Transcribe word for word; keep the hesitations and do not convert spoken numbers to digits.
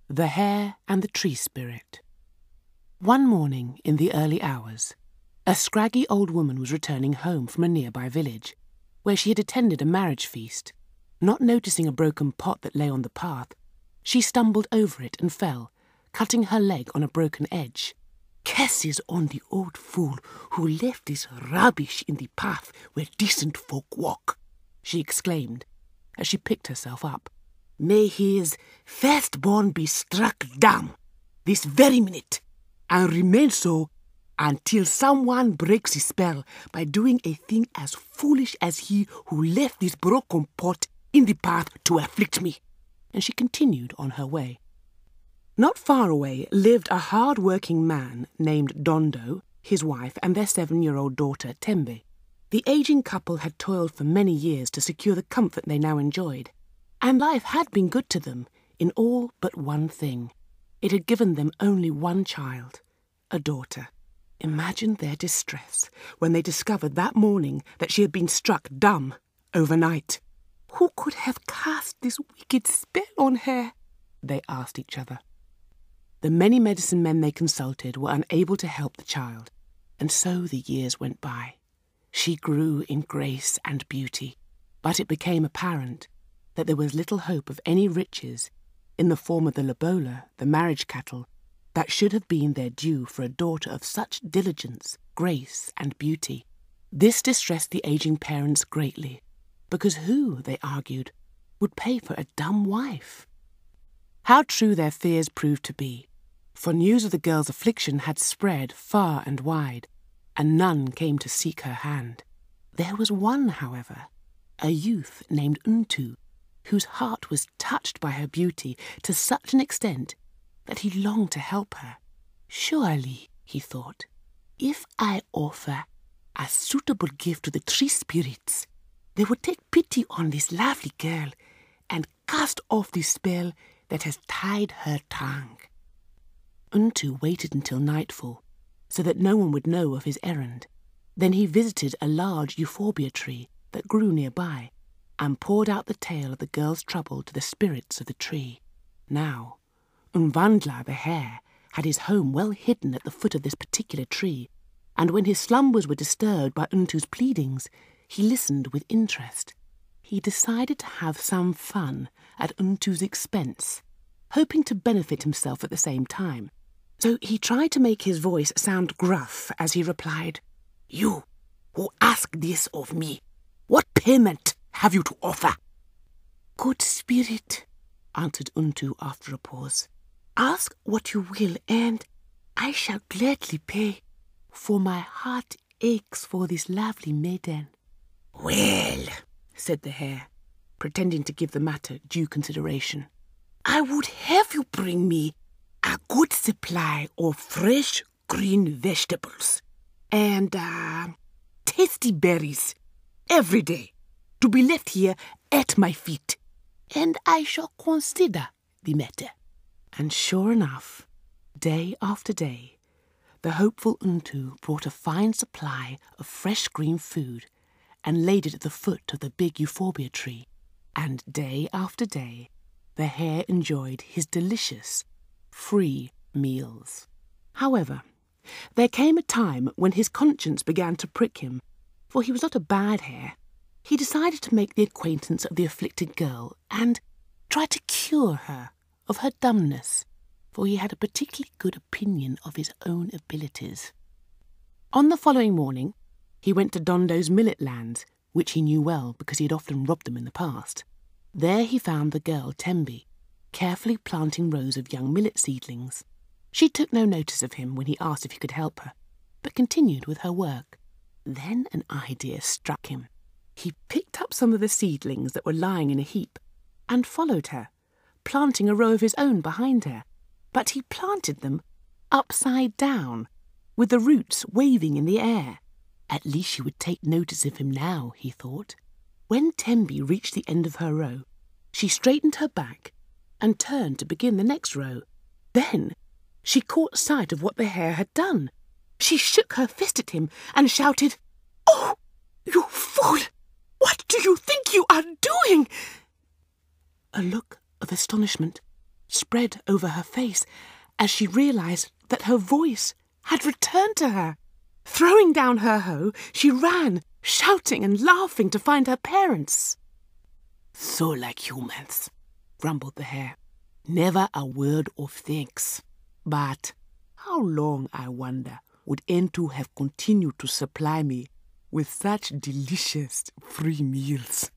The Hare and the Tree Spirit. One morning in the early hours, a scraggy old woman was returning home from a nearby village, where she had attended a marriage feast. Not noticing a broken pot that lay on the path, she stumbled over it and fell, cutting her leg on a broken edge. "Curses on the old fool who left this rubbish in the path where decent folk walk," she exclaimed as she picked herself up. "May his firstborn be struck dumb this very minute, and remain so until someone breaks his spell by doing a thing as foolish as he who left this broken pot in the path to afflict me." And she continued on her way. Not far away lived a hard-working man named Dondo, his wife, and their seven-year-old daughter, Tembe. The aging couple had toiled for many years to secure the comfort they now enjoyed, and life had been good to them in all but one thing. It had given them only one child, a daughter. Imagine their distress when they discovered that morning that she had been struck dumb overnight. "Who could have cast this wicked spell on her?" they asked each other. The many medicine men they consulted were unable to help the child, and so the years went by. She grew in grace and beauty, but it became apparent that there was little hope of any riches in the form of the lobola, the marriage cattle, that should have been their due for a daughter of such diligence, grace, and beauty. This distressed the aging parents greatly, because who, they argued, would pay for a dumb wife? How true their fears proved to be, for news of the girl's affliction had spread far and wide, and none came to seek her hand. There was one, however, a youth named Untu, whose heart was touched by her beauty to such an extent that he longed to help her. "Surely," he thought, "if I offer a suitable gift to the tree spirits, they will take pity on this lovely girl and cast off the spell that has tied her tongue." Untu waited until nightfall, so that no one would know of his errand. Then he visited a large euphorbia tree that grew nearby, and poured out the tale of the girl's trouble to the spirits of the tree. Now, Umvandla the hare had his home well hidden at the foot of this particular tree, and when his slumbers were disturbed by Untu's pleadings, he listened with interest. He decided to have some fun at Untu's expense, hoping to benefit himself at the same time. So he tried to make his voice sound gruff as he replied, "You who ask this of me, what payment have you to offer?" "Good spirit," answered Untu after a pause, "ask what you will, and I shall gladly pay, for my heart aches for this lovely maiden." "Well," said the hare, pretending to give the matter due consideration, "I would have you bring me a good supply of fresh green vegetables and uh, tasty berries every day to be left here at my feet, and I shall consider the matter." And sure enough, day after day, the hopeful Untu brought a fine supply of fresh green food and laid it at the foot of the big euphorbia tree, and day after day the hare enjoyed his delicious, free meals. However, there came a time when his conscience began to prick him, for he was not a bad hare. He decided to make the acquaintance of the afflicted girl and try to cure her of her dumbness, for he had a particularly good opinion of his own abilities. On the following morning, he went to Dondo's millet lands, which he knew well because he had often robbed them in the past. There he found the girl Tembe, carefully planting rows of young millet seedlings. She took no notice of him when he asked if he could help her, but continued with her work. Then an idea struck him. He picked up some of the seedlings that were lying in a heap and followed her, planting a row of his own behind her. But he planted them upside down, with the roots waving in the air. At least she would take notice of him now, he thought. When Tembe reached the end of her row, she straightened her back and turned to begin the next row. Then she caught sight of what the hare had done. She shook her fist at him and shouted, "Oh, you fool! What do you think you are doing?" A look of astonishment spread over her face as she realised that her voice had returned to her. Throwing down her hoe, she ran, shouting and laughing to find her parents. So like humans, grumbled the hare. Never a word of thanks. But how long, I wonder, would Entu have continued to supply me with such delicious free meals?